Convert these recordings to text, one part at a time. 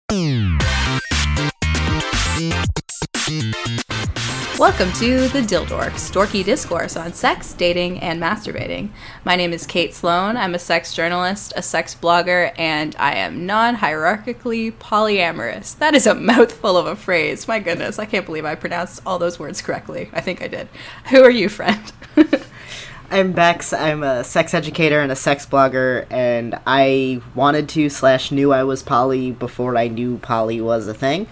Welcome to The Dildorks, dorky discourse on sex, dating, and masturbating. My name is Kate Sloan. I'm a sex journalist, a sex blogger, and I am non-hierarchically polyamorous. That is a mouthful of a phrase. My goodness, I can't believe I pronounced all those words correctly. I think I did. Who are you, friend? I'm Bex. I'm a sex educator and a sex blogger, and I wanted to / knew I was poly before I knew poly was a thing.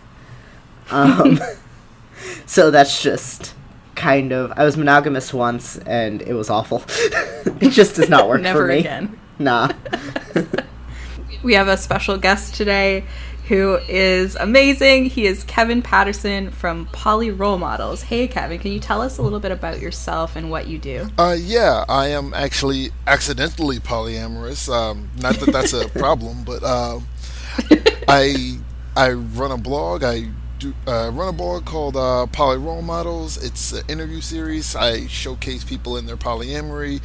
So that's just kind of... I was monogamous once, and it was awful. It just does not work Never for me. Again. Nah. We have a special guest today who is amazing. He is Kevin Patterson from Poly Role Models. Hey, Kevin, can you tell us a little bit about yourself and what you do? Yeah, I am actually accidentally polyamorous. Not that that's a problem, but I run a blog. I run a blog called Poly Role Models. It's an interview series. I showcase people in their polyamory.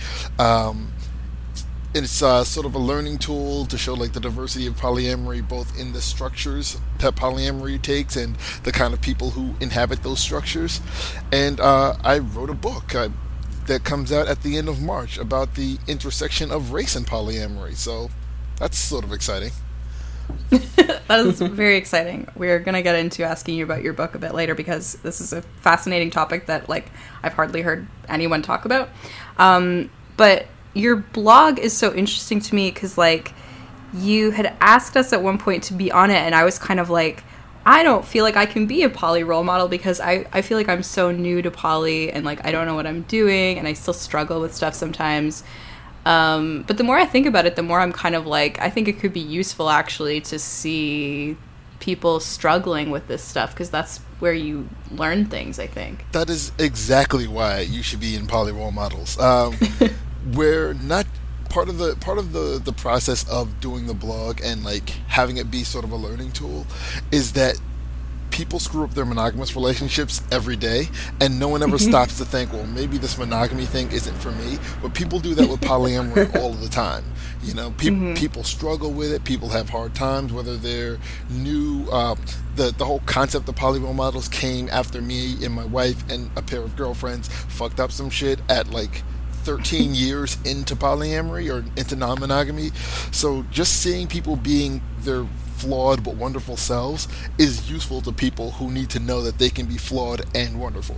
It's sort of a learning tool to show like the diversity of polyamory, both in the structures that polyamory takes and the kind of people who inhabit those structures. And I wrote a book that comes out at the end of March about the intersection of race and polyamory. So that's sort of exciting. That is very exciting. We're going to get into asking you about your book a bit later because this is a fascinating topic that like I've hardly heard anyone talk about. But your blog is so interesting to me because like you had asked us at one point to be on it, and I was kind of like, I don't feel like I can be a poly role model because I feel like I'm so new to poly and like I don't know what I'm doing and I still struggle with stuff sometimes. But the more I think about it, the more I'm kind of like, I think it could be useful actually to see people struggling with this stuff because that's where you learn things, I think. That is exactly why you should be in Poly Role Models. We're not part of the process of doing the blog and like having it be sort of a learning tool is that people screw up their monogamous relationships every day, and no one ever stops to think, well, maybe this monogamy thing isn't for me. But people do that with polyamory all of the time. You know, people struggle with it. People have hard times, whether they're new. The whole concept of poly role models came after me and my wife and a pair of girlfriends fucked up some shit at like 13 years into polyamory or into non-monogamy. So just seeing people being their flawed but wonderful selves is useful to people who need to know that they can be flawed and wonderful.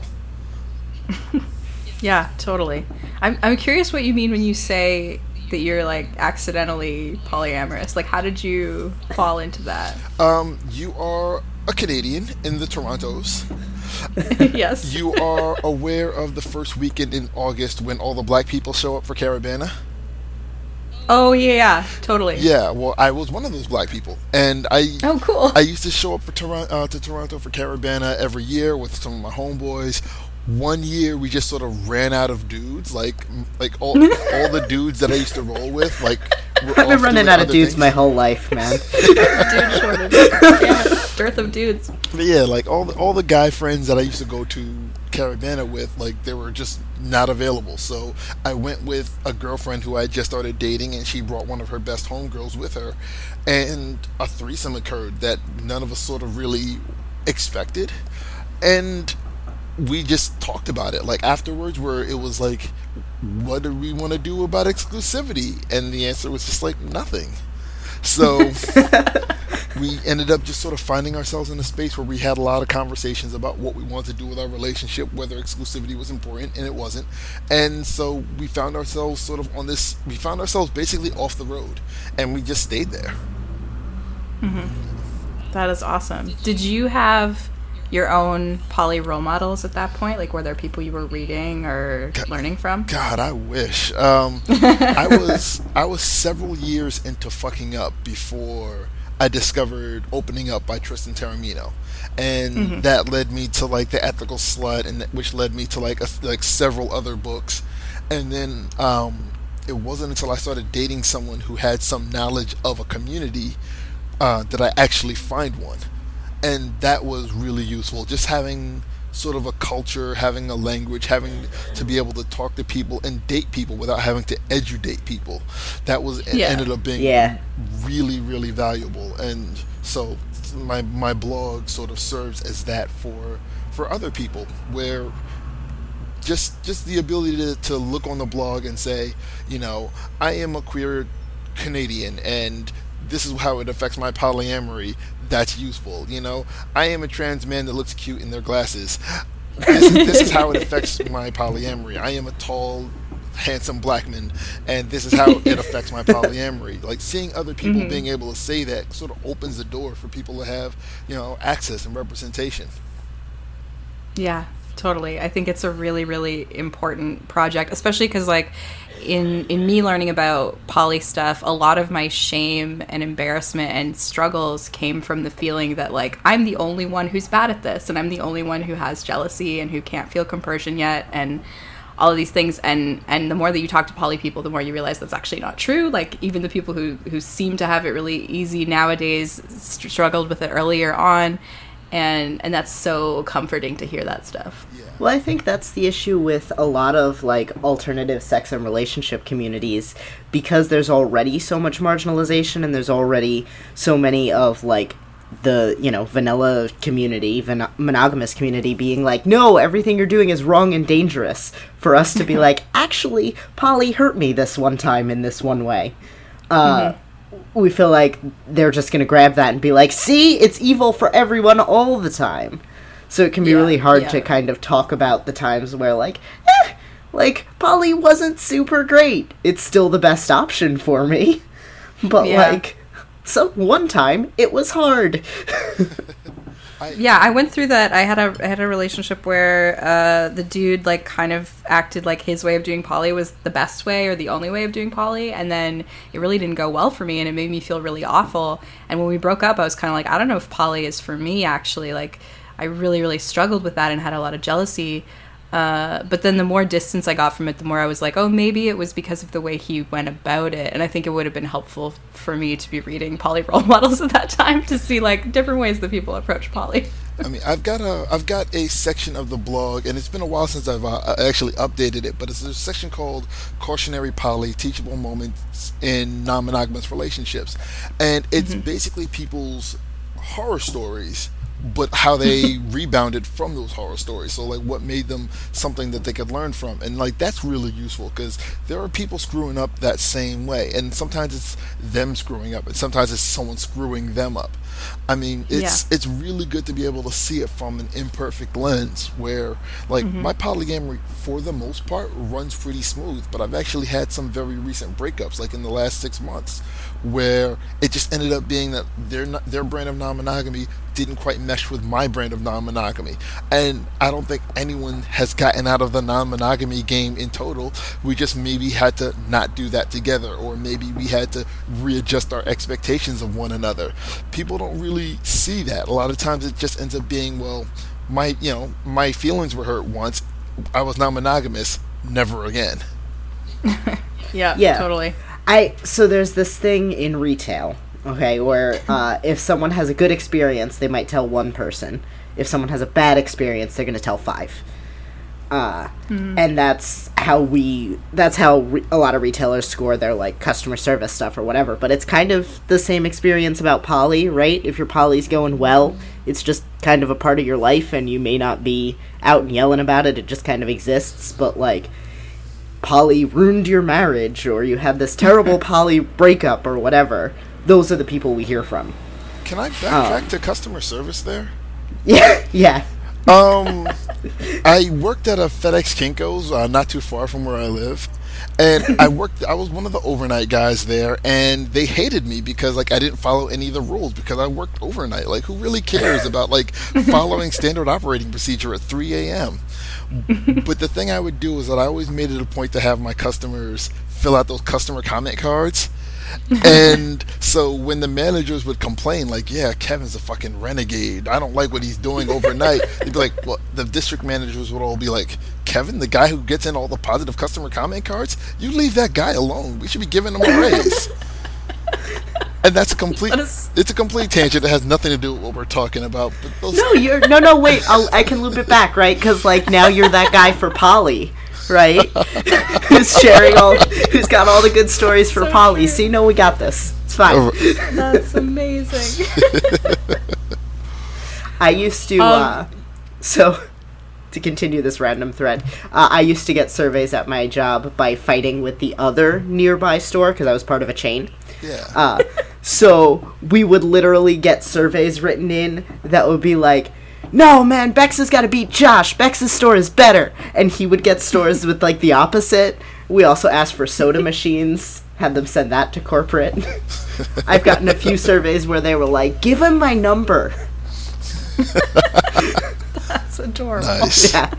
Yeah, totally. I'm curious what you mean when you say that you're like accidentally polyamorous. Like, how did you fall into that? You are a Canadian in the Torontos. Yes. You are aware of the first weekend in August when all the black people show up for Caribana? Oh yeah, totally. Yeah, well, I was one of those black people, and oh cool. I used to show up for Toronto for Caribana every year with some of my homeboys. One year we just sort of ran out of dudes, like all the dudes that I used to roll with, like I've been running out of dudes my whole life, man. Dude shortage. Yeah, dearth of dudes. But yeah, like all the guy friends that I used to go to Caribana with, like they were just not available. So I went with a girlfriend who I just started dating, and she brought one of her best homegirls with her, and a threesome occurred that none of us sort of really expected, and we just talked about it like afterwards, where it was like, what do we want to do about exclusivity? And the answer was just like nothing. So we ended up just sort of finding ourselves in a space where we had a lot of conversations about what we wanted to do with our relationship, whether exclusivity was important, and it wasn't. And so we found ourselves basically off the road, and we just stayed there. That is awesome. Did you have your own poly role models at that point? Like, were there people you were reading or learning from? God, I wish. I was several years into fucking up before I discovered Opening Up by Tristan Taormino, and that led me to like The Ethical Slut, and which led me to like several other books, and then it wasn't until I started dating someone who had some knowledge of a community that I actually find one. And that was really useful, just having sort of a culture, having a language, having to be able to talk to people and date people without having to edudate people. That was ended up being really, really valuable. And so my blog sort of serves as that for other people, where just the ability to look on the blog and say, I am a queer Canadian, and this is how it affects my polyamory. That's useful. I am a trans man that looks cute in their glasses. This is how it affects my polyamory. I am a tall, handsome black man, and this is how it affects my polyamory. Like, seeing other people being able to say that sort of opens the door for people to have, access and representation. Yeah, totally. I think it's a really, really important project, especially because, like, in me learning about poly stuff, a lot of my shame and embarrassment and struggles came from the feeling that, like, I'm the only one who's bad at this, and I'm the only one who has jealousy and who can't feel compersion yet, and all of these things. And the more that you talk to poly people, the more you realize that's actually not true. Like, even the people who seem to have it really easy nowadays struggled with it earlier on. And that's so comforting to hear that stuff. Yeah. Well, I think that's the issue with a lot of, like, alternative sex and relationship communities, because there's already so much marginalization, and there's already so many of, like, the, vanilla community, monogamous community being like, no, everything you're doing is wrong and dangerous, for us to be like, actually, poly hurt me this one time in this one way. We feel like they're just going to grab that and be like, see, it's evil for everyone all the time. So it can be really hard to kind of talk about the times where, like, poly wasn't super great. It's still the best option for me. But, so one time, it was hard. I went through that. I had a relationship where the dude, like, kind of acted like his way of doing poly was the best way or the only way of doing poly, and then it really didn't go well for me, and it made me feel really awful. And when we broke up, I was kind of like, I don't know if poly is for me, actually. Like, I really, really struggled with that and had a lot of jealousy. But then the more distance I got from it, the more I was like, oh, maybe it was because of the way he went about it. And I think it would have been helpful for me to be reading poly role models at that time to see, like, different ways that people approach poly. I mean, I've got a section of the blog, and it's been a while since I've actually updated it, but it's a section called Cautionary Poly, Teachable Moments in Non-Monogamous Relationships. And it's basically people's horror stories, but how they rebounded from those horror stories. So, like, what made them something that they could learn from. And, like, that's really useful, because there are people screwing up that same way. And sometimes it's them screwing up, and sometimes it's someone screwing them up. I mean, it's really good to be able to see it from an imperfect lens, where, like, my polyamory, for the most part, runs pretty smooth. But I've actually had some very recent breakups, like in the last 6 months, where it just ended up being that their brand of non-monogamy didn't quite mesh with my brand of non-monogamy. And I don't think anyone has gotten out of the non-monogamy game in total. We just maybe had to not do that together, or maybe we had to readjust our expectations of one another. People don't really see that. A lot of times it just ends up being, well, my feelings were hurt once, I was non-monogamous, never again. Yeah, totally. So there's this thing in retail, okay, where if someone has a good experience, they might tell one person. If someone has a bad experience, they're going to tell 5. And that's how a lot of retailers score their, like, customer service stuff or whatever. But it's kind of the same experience about poly, right? If your poly's going well, it's just kind of a part of your life, and you may not be out and yelling about it. It just kind of exists. But, like, poly ruined your marriage, or you had this terrible poly breakup or whatever, those are the people we hear from. Can I backtrack to customer service there? Yeah. I worked at a FedEx Kinko's not too far from where I live, and I was one of the overnight guys there, and they hated me because, like, I didn't follow any of the rules because I worked overnight. Like, who really cares about, like, following standard operating procedure at 3 a.m.? But the thing I would do is that I always made it a point to have my customers fill out those customer comment cards. And so when the managers would complain, like, yeah, Kevin's a fucking renegade, I don't like what he's doing overnight, they'd be like, well, the district managers would all be like, Kevin, the guy who gets in all the positive customer comment cards, you leave that guy alone. We should be giving him a raise. And that's it's a complete tangent that has nothing to do with what we're talking about. But wait, I can loop it back, right? Because, like, now you're that guy for poly, right? who's got all the good stories for poly. See, no, we got this. It's fine. That's amazing. I used to, so, to continue this random thread, I used to get surveys at my job by fighting with the other nearby store, because I was part of a chain. Yeah. So, we would literally get surveys written in that would be like, no, man, Bex has got to beat Josh. Bex's store is better. And he would get stores with, like, the opposite. We also asked for soda machines, had them send that to corporate. I've gotten a few surveys where they were like, give him my number. That's adorable. Nice. Yeah.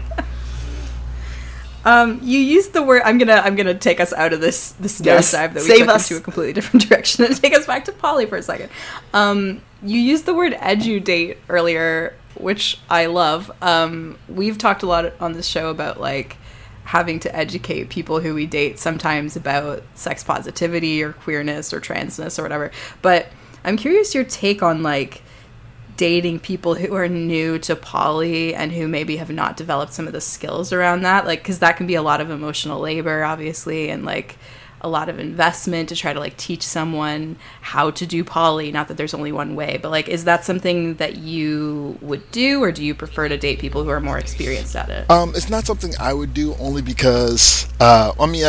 You used the word. I'm gonna take us out of this Yes. nosedive that we Save took us. into a completely different direction and take us back to Poly for a second. You used the word edudate earlier, which I love. We've talked a lot on this show about like having to educate people who we date sometimes about sex positivity or queerness or transness or whatever. But I'm curious your take on like dating people who are new to poly and who maybe have not developed some of the skills around that, like, because that can be a lot of emotional labor, obviously, and like a lot of investment to try to like teach someone how to do poly. Not that there's only one way, but like, is that something that you would do, or do you prefer to date people who are more experienced at it? It's not something I would do, only because I mean,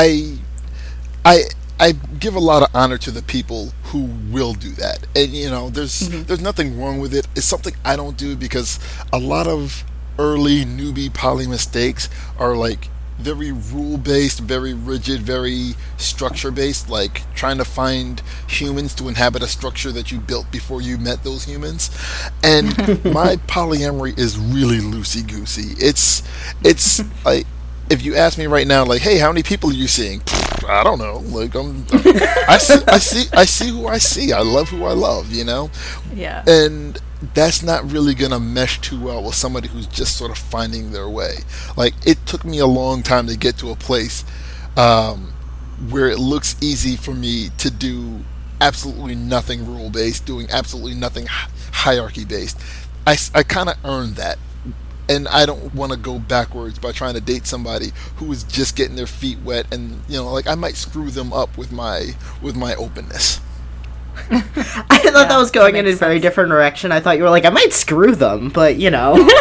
I give a lot of honor to the people who will do that, and you know, there's nothing wrong with it. It's something I don't do because a lot of early newbie poly mistakes are like very rule-based, very rigid, very structure-based, like trying to find humans to inhabit a structure that you built before you met those humans. And my polyamory is really loosey-goosey. It's like, if you ask me right now, like, hey, how many people are you seeing? I don't know. Like, I see who I see. I love who I love, you know? Yeah. And that's not really gonna mesh too well with somebody who's just sort of finding their way. Like, it took me a long time to get to a place where it looks easy for me to do absolutely nothing rule-based, doing absolutely nothing hierarchy-based. I kind of earned that. And I don't want to go backwards by trying to date somebody who is just getting their feet wet, and you know, like, I might screw them up with my openness. I thought that was going in a very different direction. I thought you were like, I might screw them, but you know. No,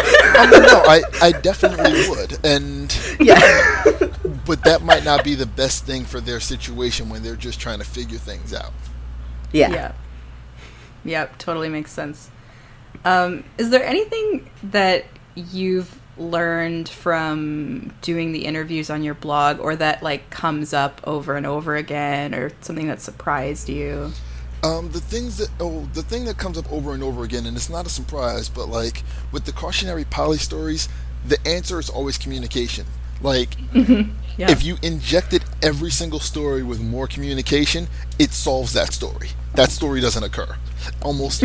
I definitely would, and Yeah. but that might not be the best thing for their situation when they're just trying to figure things out. Yeah. Yep, totally makes sense. Is there anything that you've learned from doing the interviews on your blog, or that like comes up over and over again, or something that surprised you? The thing that comes up over and over again, and it's not a surprise, but like with the cautionary poly stories, the answer is always communication. Like, Yeah. if you injected every single story with more communication, it solves that story. That story doesn't occur almost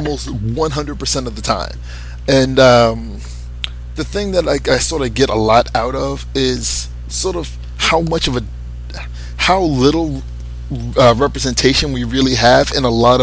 100% of the time. And the thing that I sort of get a lot out of is sort of how little representation we really have in a lot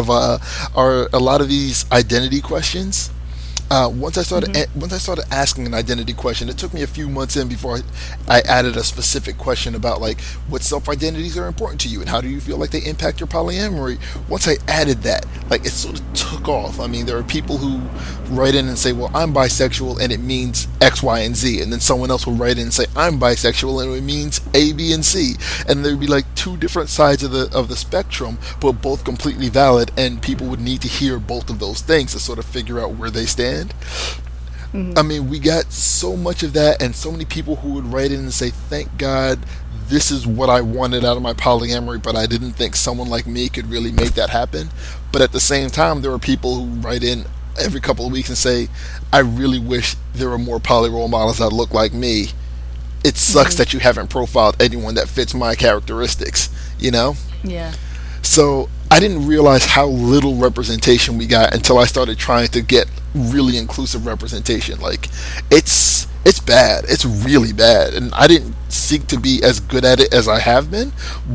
of these identity questions. Once I started asking an identity question, it took me a few months in before I added a specific question about like what self-identities are important to you and how do you feel like they impact your polyamory. Once I added that, like, it sort of took off. I mean, there are people who write in and say, well, I'm bisexual and it means X, Y, and Z, and then someone else will write in and say, I'm bisexual and it means A, B, and C, and there'd be like two different sides of the spectrum, but both completely valid, and people would need to hear both of those things to sort of figure out where they stand. I mean, we got so much of that, and so many people who would write in and say, thank God, this is what I wanted out of my polyamory, but I didn't think someone like me could really make that happen. But at the same time, there are people who write in every couple of weeks and say, I really wish there were more poly role models that look like me. It sucks that you haven't profiled anyone that fits my characteristics, you know? Yeah. So I didn't realize how little representation we got until I started trying to get really inclusive representation. Like, it's bad. It's really bad. And I didn't seek to be as good at it as I have been,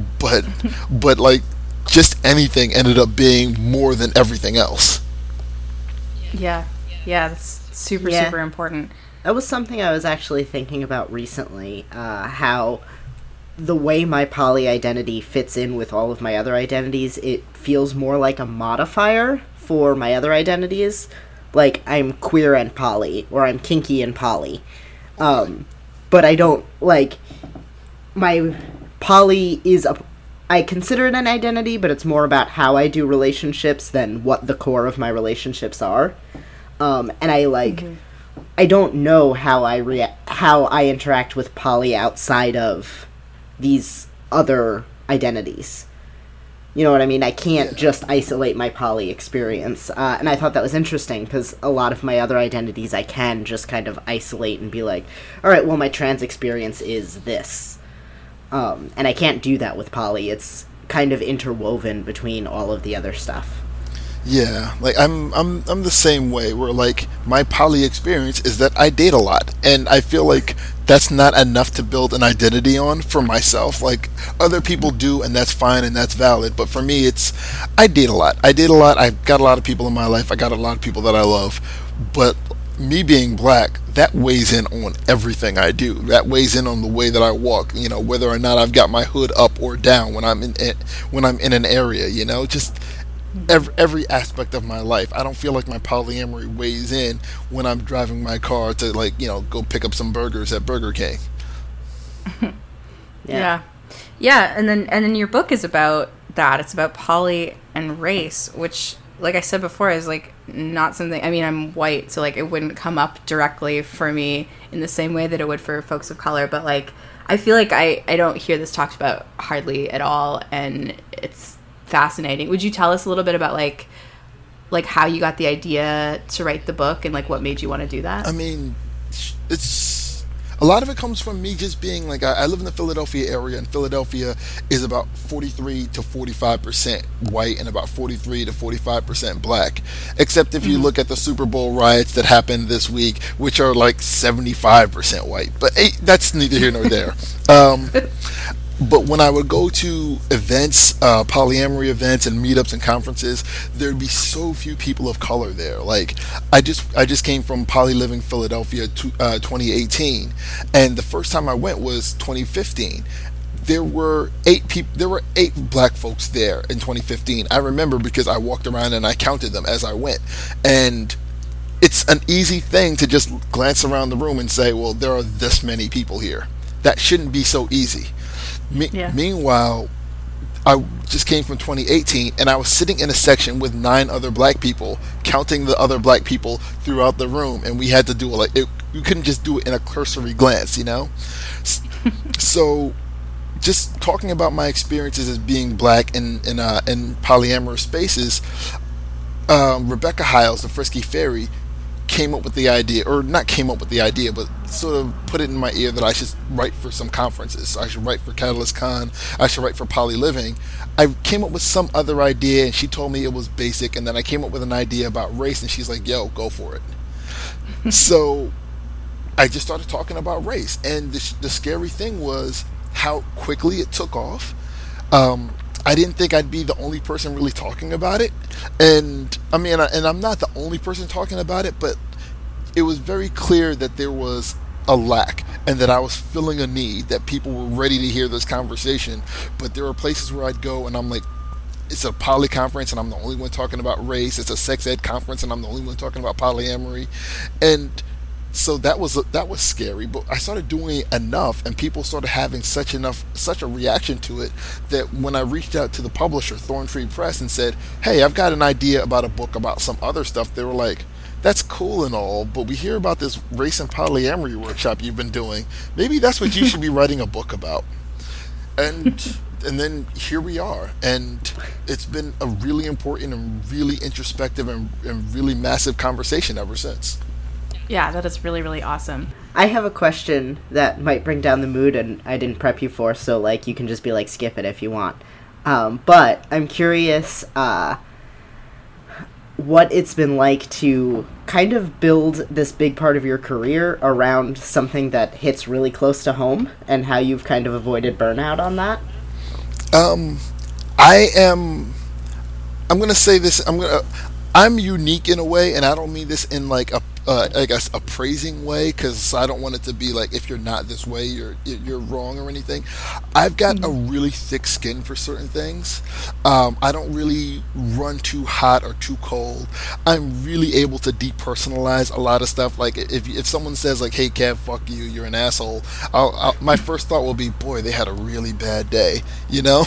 but like, just anything ended up being more than everything else. Yeah. That's super important. That was something I was actually thinking about recently, how the way my poly identity fits in with all of my other identities, it feels more like a modifier for my other identities. like I'm queer and poly, or I'm kinky and poly. But I don't, like, my poly is I consider it an identity, but it's more about how I do relationships than what the core of my relationships are. And I, like, I don't know how I interact with poly outside of these other identities. You know what I mean? I can't just isolate my poly experience. And I thought that was interesting, because a lot of my other identities I can just kind of isolate and be like, alright, well, my trans experience is this. And I can't do that with poly. It's kind of interwoven between all of the other stuff. Yeah, like I'm the same way, where like my poly experience is that I date a lot, and I feel like that's not enough to build an identity on for myself. Like, other people do, and that's fine and that's valid, but for me it's I date a lot. I've got a lot of people in my life. I got a lot of people that I love, but me being black, that weighs in on everything I do. That weighs in on the way that I walk, you know, whether or not I've got my hood up or down when I'm in an area, you know, just every aspect of my life. I don't feel like my polyamory weighs in when I'm driving my car to, like, you know, go pick up some burgers at Burger King. Yeah, and then your book is about that. It's about poly and race, which, like I said before, is like not something. I mean, I'm white, so like it wouldn't come up directly for me in the same way that it would for folks of color. But like, I feel like I don't hear this talked about hardly at all, and it's fascinating. Would you tell us a little bit about like how you got the idea to write the book, and like what made you want to do that? I mean, it's a lot of it comes from me just being like, I live in the Philadelphia area, and Philadelphia is about 43 to 45% white and about 43 to 45% black. Except if you look at the Super Bowl riots that happened this week, which are like 75% white. But hey, that's neither here nor there. But when I would go to events, polyamory events and meetups and conferences, there'd be so few people of color there. Like, I just came from Poly Living Philadelphia 2018, and the first time I went was 2015. There were 8 black folks there in 2015. I remember because I walked around and I counted them as I went. And it's an easy thing to just glance around the room and say, well, there are this many people here. That shouldn't be so easy. Meanwhile, I just came from 2018, and I was sitting in a section with 9 other black people, counting the other black people throughout the room, and we had to do it you couldn't just do it in a cursory glance, you know? So, just talking about my experiences as being black in polyamorous spaces, Rebecca Hiles, the Frisky Fairy, came up with the idea, or not came up with the idea, but sort of put it in my ear that I should write for some conferences. I should write for Catalyst Con. I should write for Poly Living. I came up with some other idea, and she told me it was basic, and then I came up with an idea about race, and she's like, yo, go for it. So I just started talking about race, and the scary thing was how quickly it took off. I didn't think I'd be the only person really talking about it, and I mean, and I'm not the only person talking about it, but it was very clear that there was a lack, and that I was filling a need, that people were ready to hear this conversation. But there were places where I'd go and I'm like, it's a poly conference and I'm the only one talking about race. It's a sex ed conference and I'm the only one talking about polyamory. And so that was scary, but I started doing it enough, and people started having such a reaction to it, that when I reached out to the publisher, Thorntree Press, and said, hey, I've got an idea about a book about some other stuff, they were like, that's cool and all, but we hear about this race and polyamory workshop you've been doing. Maybe that's what you should be writing a book about. And then here we are, and it's been a really important and really introspective and really massive conversation ever since. Yeah, that is really, really awesome. I have a question that might bring down the mood, and I didn't prep you for, so like you can just be like, skip it if you want. But I'm curious what it's been like to kind of build this big part of your career around something that hits really close to home, and how you've kind of avoided burnout on that. I'm going to say this. I'm unique in a way, and I don't mean this in like a I guess a praising way, because I don't want it to be like if you're not this way, you're wrong or anything. I've got a really thick skin for certain things. I don't really run too hot or too cold. I'm really able to depersonalize a lot of stuff. Like if someone says like, "Hey, Kev, fuck you, you're an asshole," my first thought will be, "Boy, they had a really bad day," you know.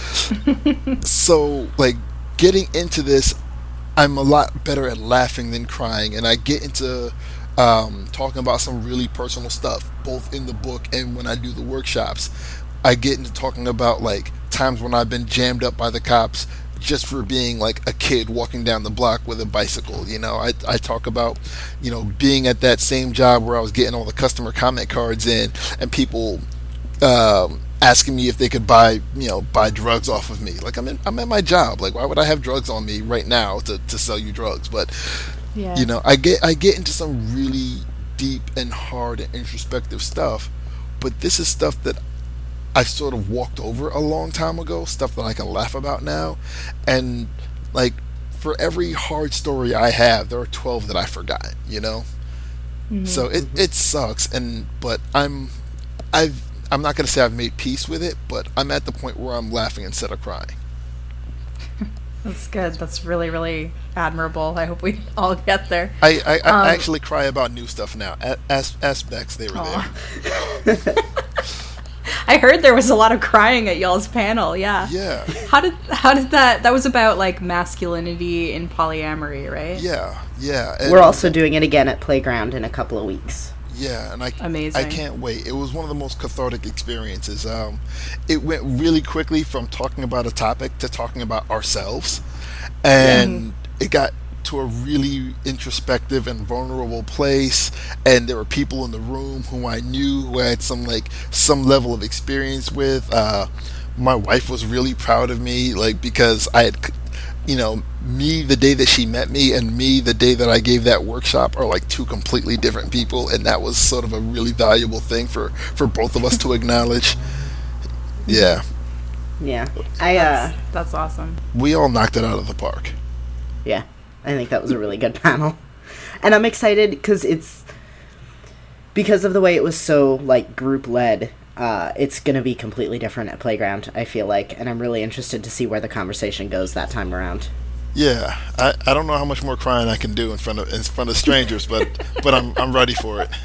So like getting into this, I'm a lot better at laughing than crying, and I get into talking about some really personal stuff, both in the book and when I do the workshops. I get into talking about like times when I've been jammed up by the cops just for being like a kid walking down the block with a bicycle. You know, I talk about, you know, being at that same job where I was getting all the customer comment cards in, and people asking me if they could buy drugs off of me. Like I'm at my job. Like why would I have drugs on me right now to sell you drugs? But Yeah. you know, I get into some really deep and hard and introspective stuff. But this is stuff that I sort of walked over a long time ago, stuff that I can laugh about now. And like for every hard story I have, there are 12 that I forgot, you know? So it sucks, but I'm not going to say I've made peace with it, but I'm at the point where I'm laughing instead of crying. That's good. That's really, really admirable. I hope we all get there. I actually cry about new stuff now. Ask Bex, they were there. I heard there was a lot of crying at y'all's panel. Yeah. Yeah. How did that was about like masculinity in polyamory, right? Yeah. And We're also doing it again at Playground in a couple of weeks. yeah, and Amazing. I can't wait. It was one of the most cathartic experiences. It went really quickly from talking about a topic to talking about ourselves, and it got to a really introspective and vulnerable place, and there were people in the room who I knew, who I had some level of experience with. My wife was really proud of me, like, because I had, you know, me the day that she met me and me the day that I gave that workshop are like two completely different people, and that was sort of a really valuable thing for both of us to acknowledge. Yeah, That's awesome. we all knocked it out of the park. Yeah, I think that was a really good panel. And I'm excited because of the way it was so, like, group-led, it's going to be completely different at Playground, I feel like, and I'm really interested to see where the conversation goes that time around. Yeah, I don't know how much more crying I can do in front of strangers, but I'm ready for it.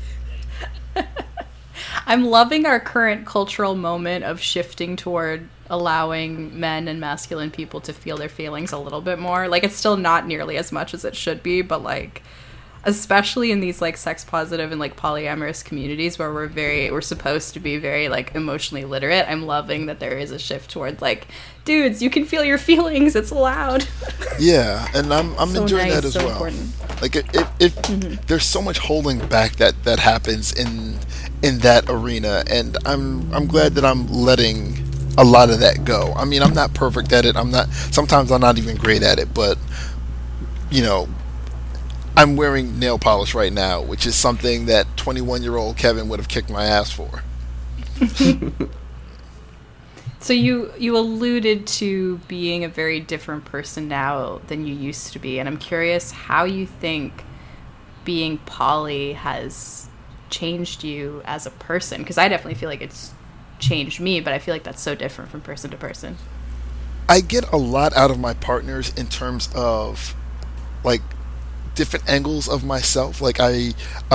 I'm loving our current cultural moment of shifting toward allowing men and masculine people to feel their feelings a little bit more. Like, it's still not nearly as much as it should be, but like, especially in these like sex positive and like polyamorous communities where we're supposed to be very like emotionally literate, I'm loving that there is a shift toward like, dudes, you can feel your feelings, it's allowed. Yeah, and I'm So enjoying nice, that as so well. important. Like if there's so much holding back that happens in that arena, and I'm glad that I'm letting a lot of that go. I mean, I'm not perfect at it. Sometimes I'm not even great at it, but you know, I'm wearing nail polish right now, which is something that 21-year-old Kevin would have kicked my ass for. So you alluded to being a very different person now than you used to be, and I'm curious how you think being poly has changed you as a person, because I definitely feel like it's changed me, but I feel like that's so different from person to person. I get a lot out of my partners in terms of like different angles of myself. Like I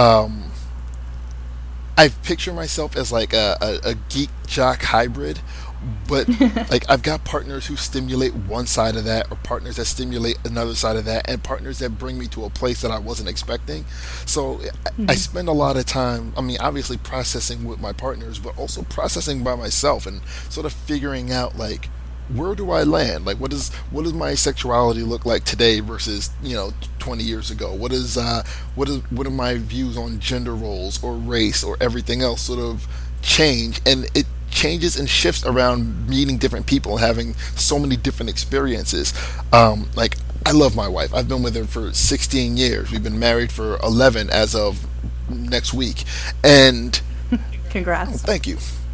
picture myself as like a geek jock hybrid, but like I've got partners who stimulate one side of that, or partners that stimulate another side of that, and partners that bring me to a place that I wasn't expecting. So I spend a lot of time, I mean, obviously processing with my partners, but also processing by myself and sort of figuring out like, where do I land? Like, what does my sexuality look like today versus 20 years ago? What are my views on gender roles or race or everything else sort of change? And it changes and shifts around meeting different people and having so many different experiences. Like, I love my wife. I've been with her for 16 years. We've been married for 11 as of next week. And Congrats. thank you.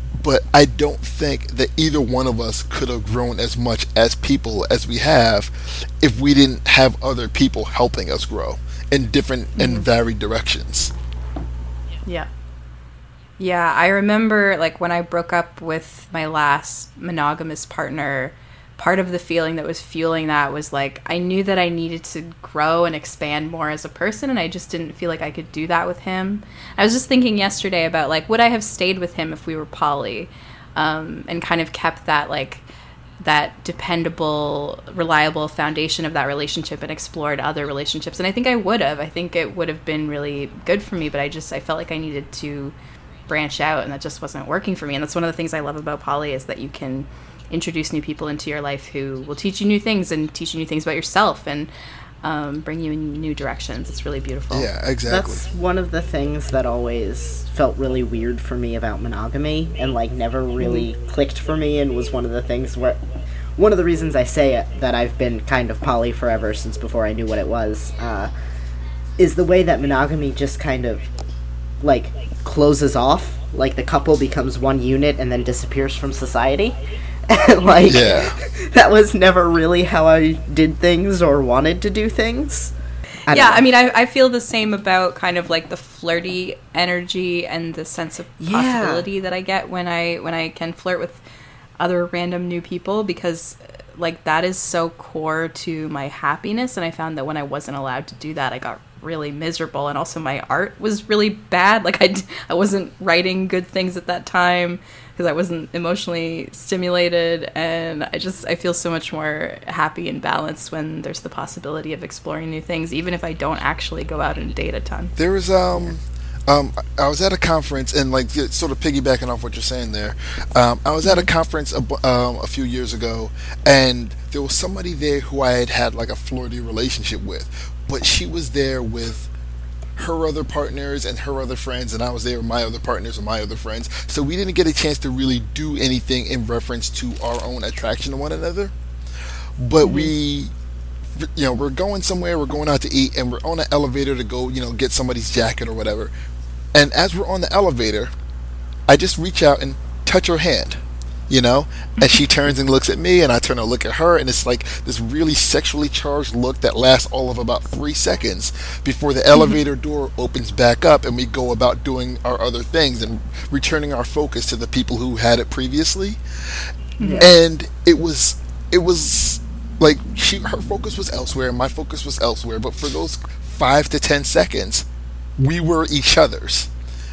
but I don't think that either one of us could have grown as much as people as we have if we didn't have other people helping us grow in different and varied directions. Yeah. Yeah, I remember, like, when I broke up with my last monogamous partner, part of the feeling that was fueling that was, like, I knew that I needed to grow and expand more as a person, and I just didn't feel like I could do that with him. I was just thinking yesterday about, like, would I have stayed with him if we were poly, and kind of kept that, like, that dependable, reliable foundation of that relationship and explored other relationships. And I think I would have. I think it would have been really good for me, but I felt like I needed to branch out, and that just wasn't working for me. And that's one of the things I love about poly, is that you can introduce new people into your life who will teach you new things and teach you new things about yourself and bring you in new directions. It's really beautiful. Yeah, exactly. That's one of the things that always felt really weird for me about monogamy, and like never really clicked for me, and was one of the things where one of the reasons I say it, that I've been kind of poly forever since before I knew what it was, is the way that monogamy just kind of like closes off, like the couple becomes one unit and then disappears from society. Like, that was never really how I did things or wanted to do things. I mean, I feel the same about kind of like the flirty energy and the sense of possibility that I get when I can flirt with other random new people, because like that is so core to my happiness. And I found that when I wasn't allowed to do that, I got really miserable, and also my art was really bad. Like I wasn't writing good things at that time because I wasn't emotionally stimulated, and I feel so much more happy and balanced when there's the possibility of exploring new things, even if I don't actually go out and date a ton. There was I was at a conference, and like sort of piggybacking off what you're saying there, I was at a conference a few years ago, and there was somebody there who I had like a flirty relationship with, but she was there with her other partners and her other friends, and I was there with my other partners and my other friends, so we didn't get a chance to really do anything in reference to our own attraction to one another. But we're going somewhere, we're going out to eat, and we're on an elevator to go, get somebody's jacket or whatever. And as we're on the elevator, I just reach out and touch her hand, and she turns and looks at me, and I turn and look at her, and it's like this really sexually charged look that lasts all of about 3 seconds before the elevator door opens back up, and we go about doing our other things and returning our focus to the people who had it previously. And it was like her focus was elsewhere, and my focus was elsewhere, but for those 5 to 10 seconds, we were each other's,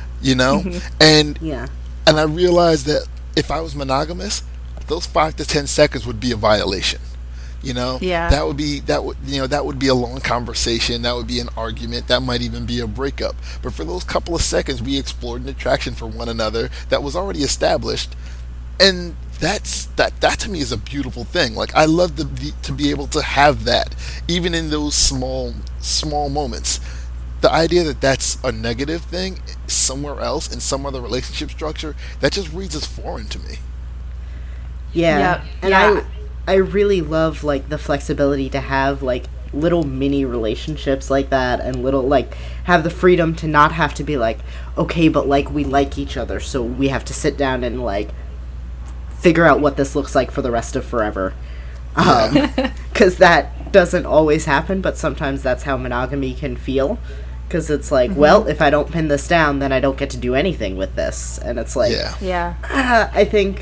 and I realized that if I was monogamous, those 5 to 10 seconds would be a violation. That would be a long conversation. That would be an argument. That might even be a breakup. But for those couple of seconds, we explored an attraction for one another that was already established, and that to me is a beautiful thing. Like, I love to be able to have that, even in those small moments. The idea that that's a negative thing somewhere else in some other relationship structure, that just reads as foreign to me. I really love like the flexibility to have like little mini relationships like that, and little like have the freedom to not have to be like, okay, but like we like each other, so we have to sit down and like figure out what this looks like for the rest of forever. 'Cause that doesn't always happen, but sometimes that's how monogamy can feel. Because it's like, well, if I don't pin this down, then I don't get to do anything with this. And it's like, I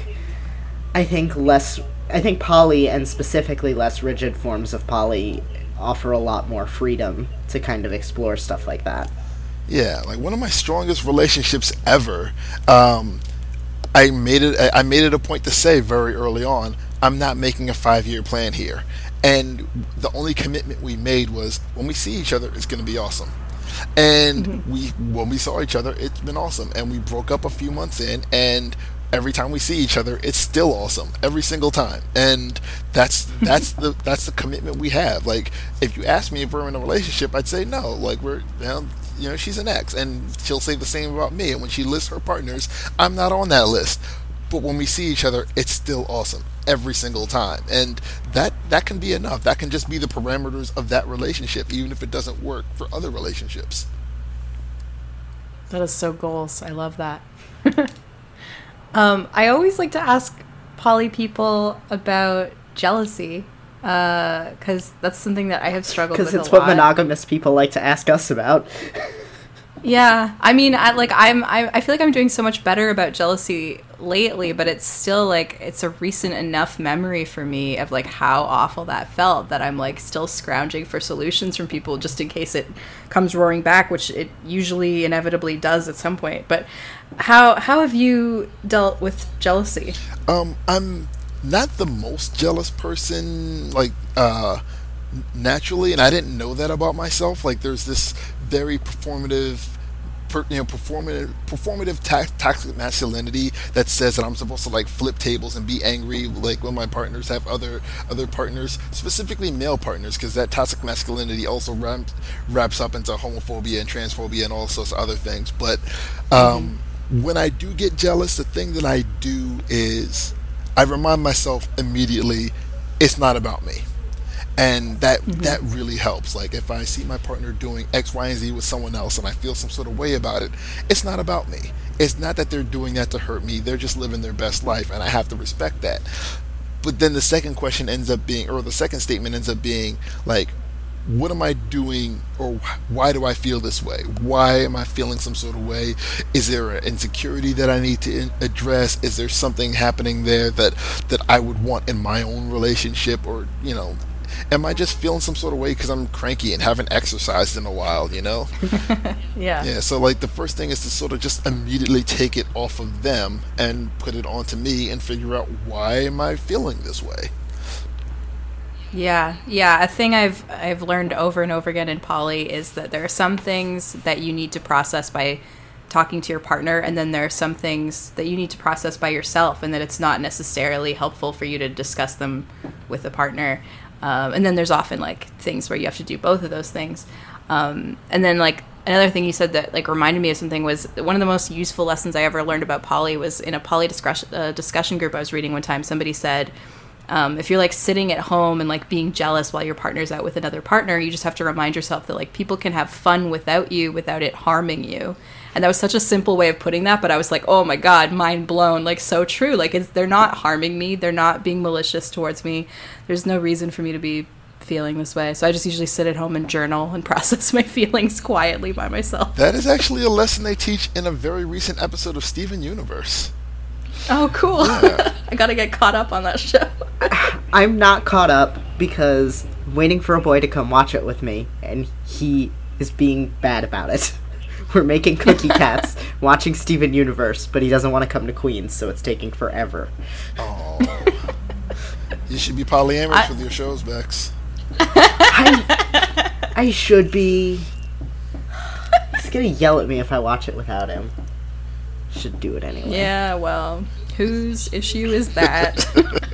think poly, and specifically less rigid forms of poly, offer a lot more freedom to kind of explore stuff like that. Yeah, like one of my strongest relationships ever, I made it a point to say very early on, I'm not making a 5-year plan here. And the only commitment we made was, when we see each other, it's going to be awesome. And when we saw each other, it's been awesome. And we broke up a few months in, and every time we see each other, it's still awesome every single time. And that's the commitment we have. Like, if you ask me if we're in a relationship, I'd say no. Like, she's an ex, and she'll say the same about me. And when she lists her partners, I'm not on that list. But when we see each other, it's still awesome every single time. And that can be enough. That can just be the parameters of that relationship, even if it doesn't work for other relationships. That is so goals. I love that. I always like to ask poly people about jealousy, because that's something that I have struggled with a lot. Because it's what monogamous people like to ask us about. Yeah, I mean, I feel like I'm doing so much better about jealousy lately, but it's still like it's a recent enough memory for me of like how awful that felt that I'm like still scrounging for solutions from people just in case it comes roaring back, which it usually inevitably does at some point. But how have you dealt with jealousy? I'm not the most jealous person, like naturally, and I didn't know that about myself. Like, there's this very performative toxic masculinity that says that I'm supposed to like flip tables and be angry like when my partners have other partners, specifically male partners, because that toxic masculinity also wraps up into homophobia and transphobia and all sorts of other things. But when I do get jealous, the thing that I do is I remind myself immediately it's not about me. And that really helps. Like, if I see my partner doing X, Y, and Z with someone else and I feel some sort of way about it, it's not about me. It's not that they're doing that to hurt me. They're just living their best life, and I have to respect that. But then the second question ends up being, or the second statement ends up being, like, what am I doing, or why do I feel this way? Why am I feeling some sort of way? Is there an insecurity that I need to address? Is there something happening there that I would want in my own relationship? Or, you know, am I just feeling some sort of way because I'm cranky and haven't exercised in a while, you know? Yeah, so like the first thing is to sort of just immediately take it off of them and put it onto me and figure out, why am I feeling this way? Yeah. A thing I've learned over and over again in poly is that there are some things that you need to process by talking to your partner, and then there are some things that you need to process by yourself, and that it's not necessarily helpful for you to discuss them with a partner. And then there's often like things where you have to do both of those things. And then like another thing you said that like reminded me of something was one of the most useful lessons I ever learned about poly was in a poly discussion group I was reading one time. Somebody said, if you're like sitting at home and like being jealous while your partner's out with another partner, you just have to remind yourself that like people can have fun without you, without it harming you. And that was such a simple way of putting that, but I was like, oh my God, mind blown, like so true. Like they're not harming me. They're not being malicious towards me. There's no reason for me to be feeling this way. So I just usually sit at home and journal and process my feelings quietly by myself. That is actually a lesson they teach in a very recent episode of Steven Universe. Oh, cool. Yeah. I gotta get caught up on that show. I'm not caught up because I'm waiting for a boy to come watch it with me, and he is being bad about it. We're making cookie cats, watching Steven Universe, but he doesn't want to come to Queens, so it's taking forever. Oh. You should be polyamorous with your shows, Bex. I should be. He's gonna yell at me if I watch it without him. Should do it anyway. Yeah, well, whose issue is that?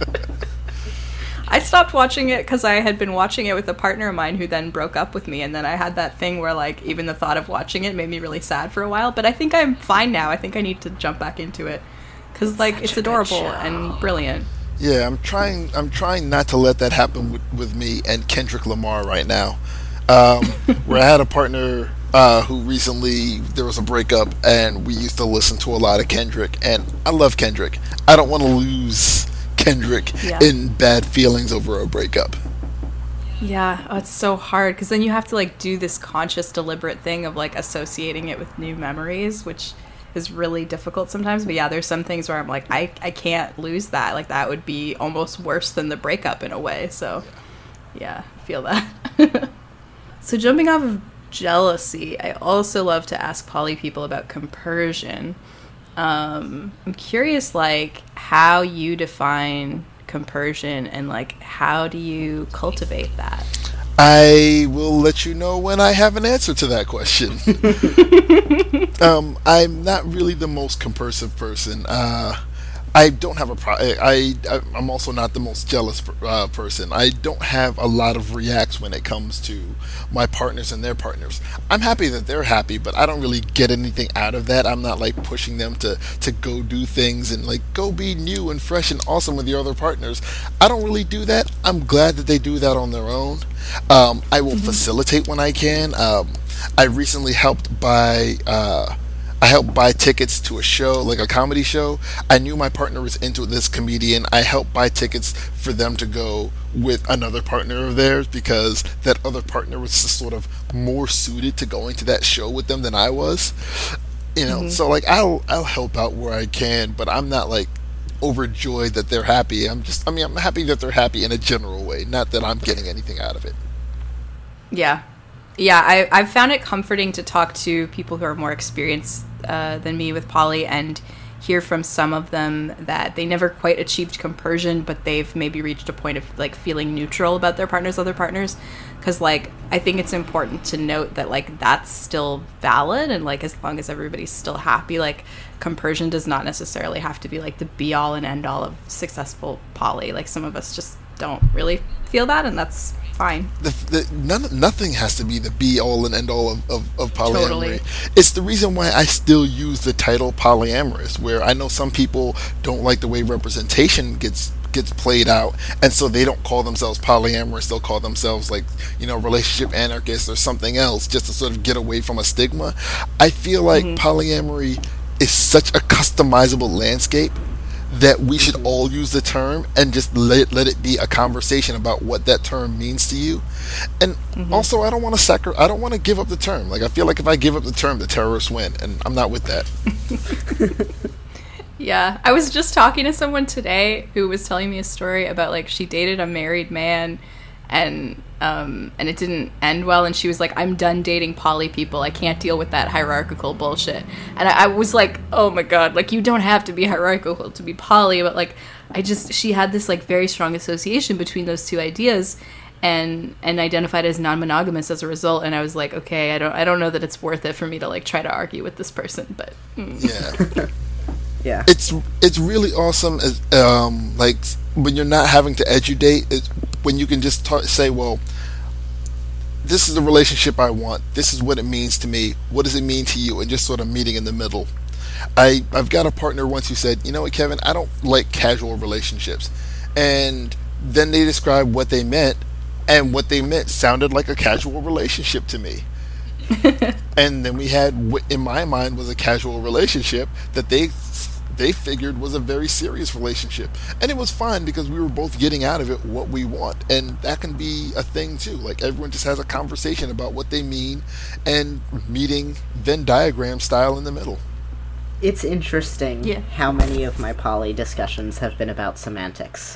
I stopped watching it because I had been watching it with a partner of mine who then broke up with me, and then I had that thing where, like, even the thought of watching it made me really sad for a while, but I think I'm fine now. I think I need to jump back into it because, like, it's adorable and brilliant. Yeah, I'm trying not to let that happen with me and Kendrick Lamar right now, where I had a partner who recently, there was a breakup, and we used to listen to a lot of Kendrick, and I love Kendrick. I don't want to lose Kendrick in bad feelings over a breakup. Yeah, oh, it's so hard because then you have to like do this conscious, deliberate thing of like associating it with new memories, which is really difficult sometimes. But yeah, there's some things where I'm like, I can't lose that. Like that would be almost worse than the breakup in a way. So yeah, I feel that. So jumping off of jealousy, I also love to ask poly people about compersion. I'm curious, like, how you define compersion and, like, how do you cultivate that? I will let you know when I have an answer to that question. I'm not really the most compersive person. I don't have I'm also not the most jealous person. I don't have a lot of reacts when it comes to my partners and their partners. I'm happy that they're happy, but I don't really get anything out of that. I'm not like pushing them to go do things and like go be new and fresh and awesome with your other partners. I don't really do that. I'm glad that they do that on their own. I will facilitate when I can. I recently helped buy I helped buy tickets to a show, like a comedy show. I knew my partner was into this comedian. I helped buy tickets for them to go with another partner of theirs because that other partner was just sort of more suited to going to that show with them than I was. So like I'll help out where I can, but I'm not like overjoyed that they're happy. I'm happy that they're happy in a general way, not that I'm getting anything out of it. Yeah. I've found it comforting to talk to people who are more experienced than me with poly and hear from some of them that they never quite achieved compersion, but they've maybe reached a point of like feeling neutral about their other partners. Because like I think it's important to note that like that's still valid, and like as long as everybody's still happy, like compersion does not necessarily have to be like the be all and end all of successful poly. Like some of us just don't really feel that, and that's fine. Nothing has to be the be all and end all of polyamory. Totally. It's the reason why I still use the title polyamorous, where I know some people don't like the way representation gets played out, and so they don't call themselves polyamorous. They'll call themselves like relationship anarchists or something else, just to sort of get away from a stigma. I feel like polyamory is such a customizable landscape that we should all use the term and just let it be a conversation about what that term means to you. And also, I don't want to give up the term. Like I feel like if I give up the term, the terrorists win, and I'm not with that. Yeah, I was just talking to someone today who was telling me a story about like she dated a married man and it didn't end well, and she was like, I'm done dating poly people. I can't deal with that hierarchical bullshit. And I was like, oh my god, like you don't have to be hierarchical to be poly, but like she had this like very strong association between those two ideas and identified as non-monogamous as a result. And I was like, okay, I don't know that it's worth it for me to like try to argue with this person, but yeah. Yeah, it's really awesome as like when you're not having to edudate, when you can just say, well, this is the relationship I want, this is what it means to me, what does it mean to you, and just sort of meeting in the middle. I've got a partner once who said, you know what, Kevin, I don't like casual relationships, and then they described what they meant, and what they meant sounded like a casual relationship to me. And then we had what in my mind was a casual relationship that they figured was a very serious relationship, and it was fine because we were both getting out of it what we want, and that can be a thing too. Like everyone just has a conversation about what they mean and meeting Venn diagram style in the middle. It's interesting how many of my poly discussions have been about semantics.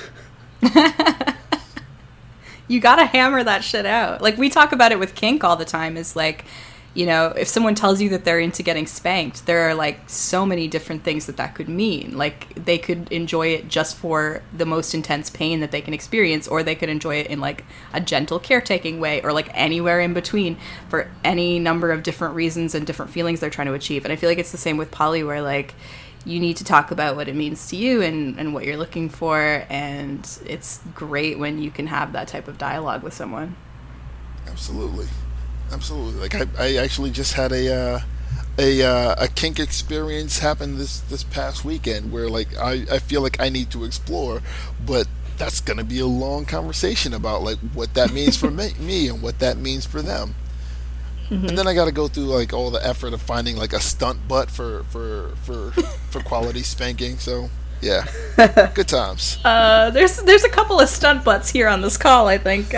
You gotta hammer that shit out. Like, we talk about it with kink all the time, is like, if someone tells you that they're into getting spanked, there are like so many different things that could mean. Like, they could enjoy it just for the most intense pain that they can experience, or they could enjoy it in like a gentle caretaking way, or like anywhere in between for any number of different reasons and different feelings they're trying to achieve. And I feel like it's the same with poly, where like you need to talk about what it means to you and what you're looking for, and it's great when you can have that type of dialogue with someone. Absolutely. Like I actually just had a kink experience happen this past weekend where like I feel like I need to explore, but that's gonna be a long conversation about like what that means for me and what that means for them. And then I got to go through like all the effort of finding like a stunt butt for quality spanking. So yeah, good times. There's a couple of stunt butts here on this call, I think.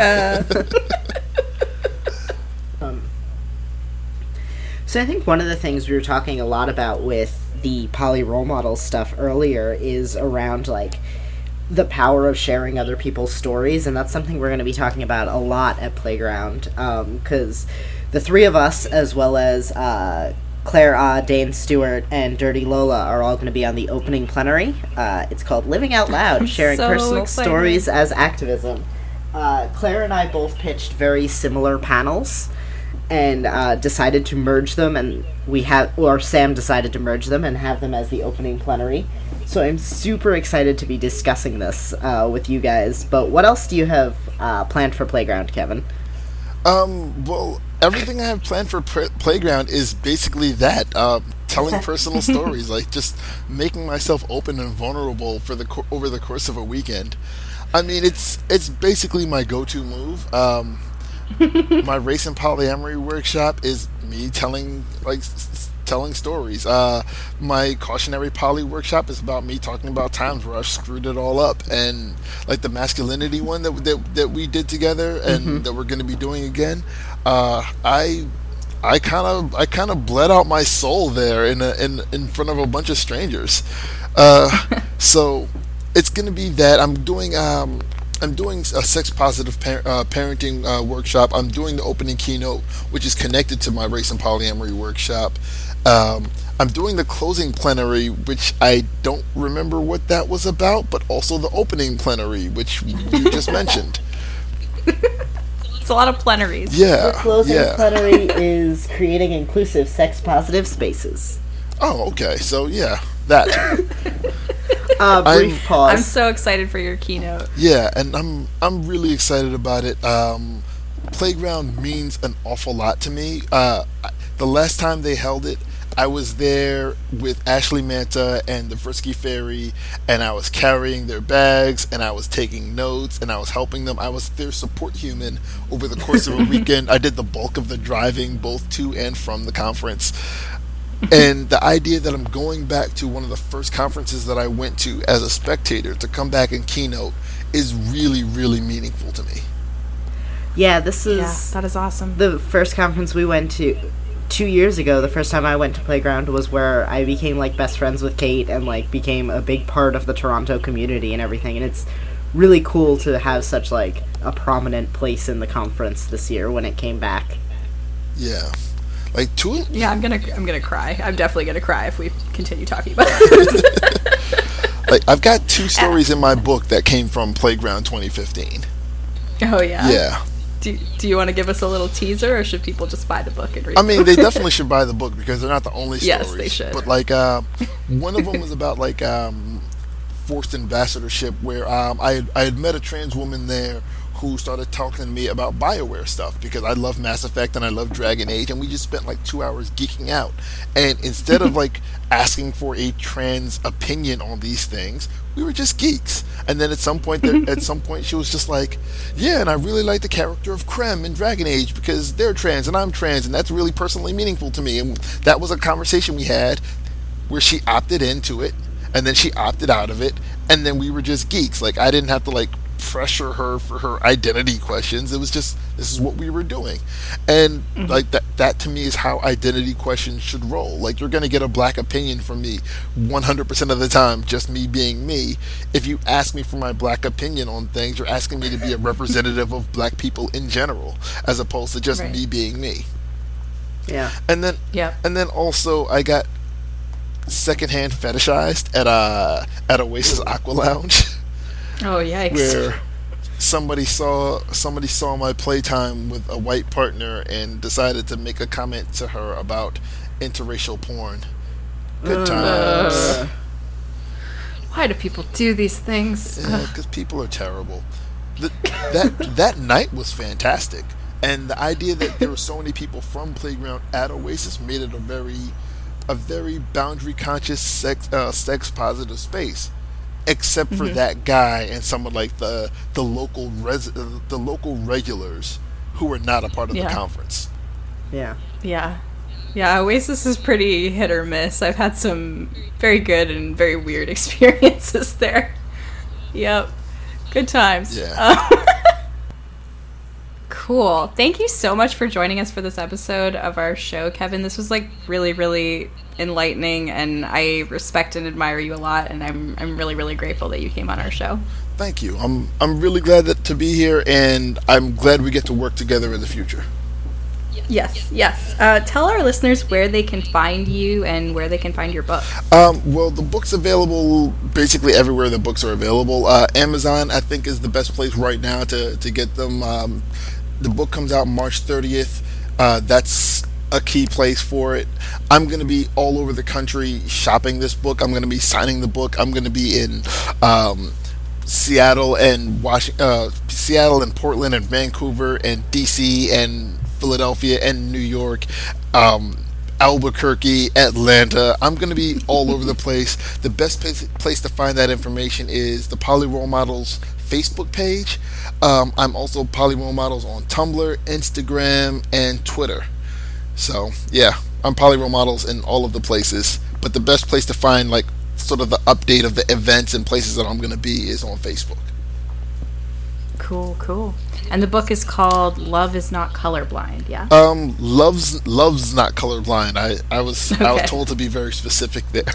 So I think one of the things we were talking a lot about with the poly role model stuff earlier is around like the power of sharing other people's stories, and that's something we're going to be talking about a lot at Playground, because the three of us, as well as Claire, Dane Stewart, and Dirty Lola, are all going to be on the opening plenary. It's called Living Out Loud, Sharing so Personal excited. Stories as Activism. Claire and I both pitched very similar panels, and decided to merge them, and Sam decided to merge them and have them as the opening plenary. So I'm super excited to be discussing this with you guys. But what else do you have planned for Playground, Kevin? Well, everything I have planned for Playground is basically that, telling personal stories, like just making myself open and vulnerable for over the course of a weekend. I mean, it's basically my go-to move. My Race and Polyamory workshop is me telling like telling stories. My cautionary poly workshop is about me talking about times where I've screwed it all up, and like the masculinity one that we did together and that we're going to be doing again. I kind of bled out my soul there in front of a bunch of strangers. So it's going to be that I'm doing a sex positive parenting workshop. I'm doing the opening keynote, which is connected to my race and polyamory workshop. I'm doing the closing plenary, which I don't remember what that was about, but also the opening plenary, which you just mentioned. It's a lot of plenaries. Yeah. The closing plenary is creating inclusive sex positive spaces. Oh, okay. So yeah, that. Brief pause. I'm so excited for your keynote. Yeah, and I'm really excited about it. Playground means an awful lot to me. The last time they held it, I was there with Ashley Manta and the Frisky Fairy, and I was carrying their bags, and I was taking notes, and I was helping them. I was their support human over the course of a weekend. I did the bulk of the driving, both to and from the conference. And the idea that I'm going back to one of the first conferences that I went to as a spectator to come back and keynote is really, really meaningful to me. Yeah, this is that is awesome. The first conference we went to 2 years ago. The first time I went to Playground was where I became like best friends with Kate and like became a big part of the Toronto community and everything. And it's really cool to have such like a prominent place in the conference this year when it came back. Yeah. Like Yeah, I'm gonna cry. I'm definitely gonna cry if we continue talking about it. Like, I've got 2 stories in my book that came from Playground 2015. Oh yeah. Yeah. Do you want to give us a little teaser, or should people just buy the book and read? I mean, they definitely should buy the book because they're not the only stories. Yes, they should. But like, one of them was about like forced ambassadorship, where I had met a trans woman there who started talking to me about BioWare stuff because I love Mass Effect and I love Dragon Age, and we just spent like 2 hours geeking out. And instead of like asking for a trans opinion on these things, we were just geeks. And then at some point she was just like, yeah, and I really like the character of Krem in Dragon Age because they're trans and I'm trans, and that's really personally meaningful to me. And that was a conversation we had where she opted into it and then she opted out of it, and then we were just geeks. Like, I didn't have to like pressure her for her identity questions. It was just, this is what we were doing. And like that to me is how identity questions should roll. Like, you're going to get a black opinion from me 100% of the time, just me being me. If you ask me for my black opinion on things, you're asking me to be a representative of black people in general, as opposed to just me being me. Yeah. And then also I got secondhand fetishized at Oasis Aqua Lounge. Oh, yikes. Where somebody saw my playtime with a white partner and decided to make a comment to her about interracial porn. Good times. Why do people do these things? Because people are terrible. That night was fantastic, and the idea that there were so many people from Playground at Oasis made it a very boundary conscious sex positive space. Except for that guy and some of like the local regulars who were not a part of the conference. Yeah, Oasis is pretty hit or miss. I've had some very good and very weird experiences there. Yep, good times. Yeah. Cool. Thank you so much for joining us for this episode of our show, Kevin. This was like really, really enlightening, and I respect and admire you a lot, and I'm really, really grateful that you came on our show. Thank you. I'm really glad to be here, and I'm glad we get to work together in the future. Yes. Tell our listeners where they can find you and where they can find your book. Well, the book's available basically everywhere the books are available. Amazon, I think, is the best place right now to get them. The book comes out March 30th. That's a key place for it. I'm going to be all over the country shopping this book. I'm going to be signing the book. I'm going to be in Seattle and Portland and Vancouver and DC and Philadelphia and New York, Albuquerque, Atlanta. I'm going to be all over the place. The best place to find that information is the Poly Role Models Facebook page. I'm also Poly Role Models on Tumblr, Instagram, and Twitter. So, yeah, I'm Polyrole Models in all of the places, but the best place to find like sort of the update of the events and places that I'm going to be is on Facebook. Cool. And the book is called Love Is Not Colorblind, yeah? Love's Not Colorblind. I was told to be very specific there.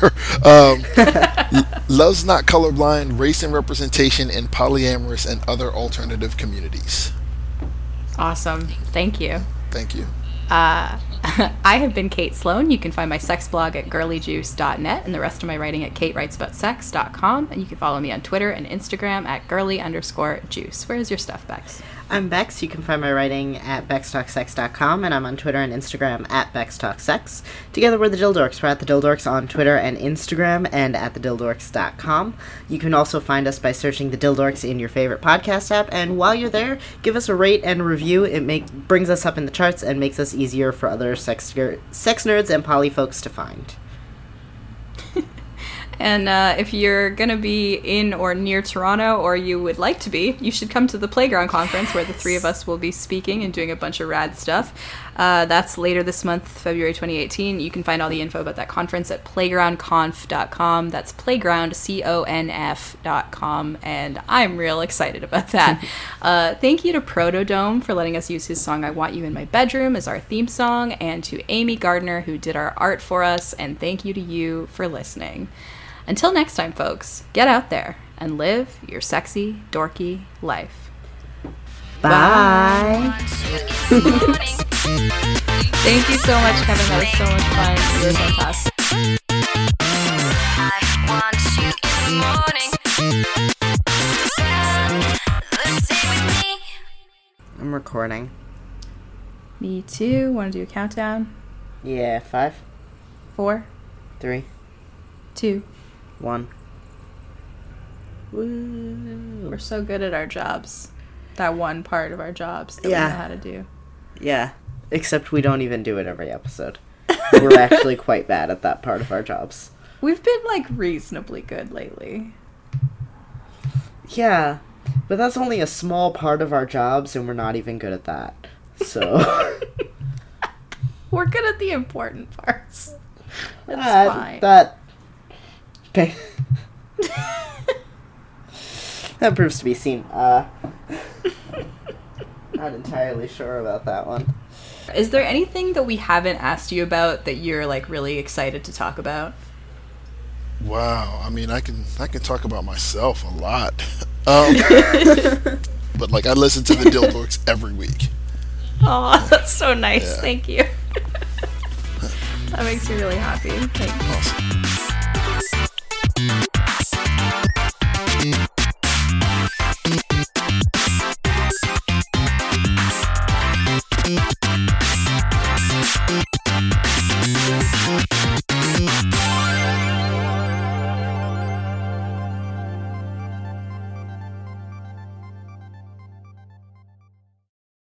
Love's Not Colorblind: Race and Representation in Polyamorous and Other Alternative Communities. Awesome. Thank you. Thank you. I have been Kate Sloan. You can find my sex blog at girlyjuice.net and the rest of my writing at katewritesaboutssex.com. And you can follow me on Twitter and Instagram at girly_juice. Where is your stuff, Bex? I'm Bex. You can find my writing at bextalksex.com, and I'm on Twitter and Instagram at bextalksex. Together we're the Dildorks. We're at the Dildorks on Twitter and Instagram and at thedildorks.com. You can also find us by searching the Dildorks in your favorite podcast app, and while you're there, give us a rate and review. It brings us up in the charts and makes us easier for other sex nerds and poly folks to find. And if you're going to be in or near Toronto, or you would like to be, you should come to the Playground Conference, where the three of us will be speaking and doing a bunch of rad stuff. That's later this month, February 2018. You can find all the info about that conference at playgroundconf.com. That's playgroundconf.com, and I'm real excited about that. Thank you to Protodome for letting us use his song I Want You in My Bedroom as our theme song, and to Amy Gardner, who did our art for us, and thank you to you for listening. Until next time, folks, get out there and live your sexy, dorky life. Bye. Thank you so much, Kevin. That was so much fun. You were fantastic. I want you in the morning. I'm recording. Me too. Want to do a countdown? Yeah, 5, 4, 3, 2. 1. Woo. We're so good at our jobs. That one part of our jobs that we know how to do. Yeah, except we don't even do it every episode. We're actually quite bad at that part of our jobs. We've been, like, reasonably good lately. Yeah, but that's only a small part of our jobs, and we're not even good at that. So... We're good at the important parts. That's fine. Okay. That proves to be seen. Not entirely sure about that one. Is there anything that we haven't asked you about that you're, like, really excited to talk about? Wow, I mean, I can talk about myself a lot. But like, I listen to the Dildorks every week. Oh, that's so nice. Yeah. Thank you. That makes me really happy. Thank you. Awesome.